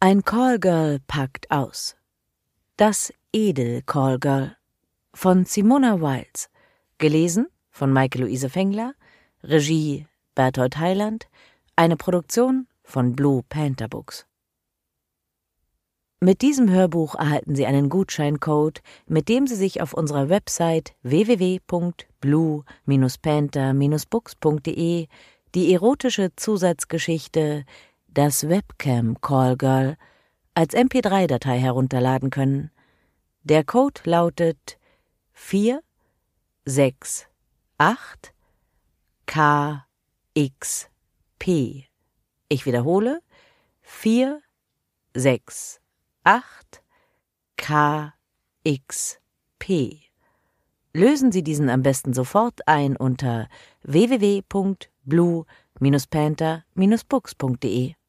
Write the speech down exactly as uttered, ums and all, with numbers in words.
Ein Callgirl packt aus. Das Edel-Callgirl von Simona Wiles. Gelesen von Maike-Luise Fengler. Regie Berthold Heiland. Eine Produktion von Blue Panther Books. Mit diesem Hörbuch erhalten Sie einen Gutscheincode, mit dem Sie sich auf unserer Website w w w punkt blue panther books punkt de die erotische Zusatzgeschichte Das Webcam Callgirl als M P drei Datei herunterladen können. Der Code lautet vier sechs acht K X P. Ich wiederhole, vier sechs acht K X P. Lösen Sie diesen am besten sofort ein unter w w w punkt blue panther books punkt de.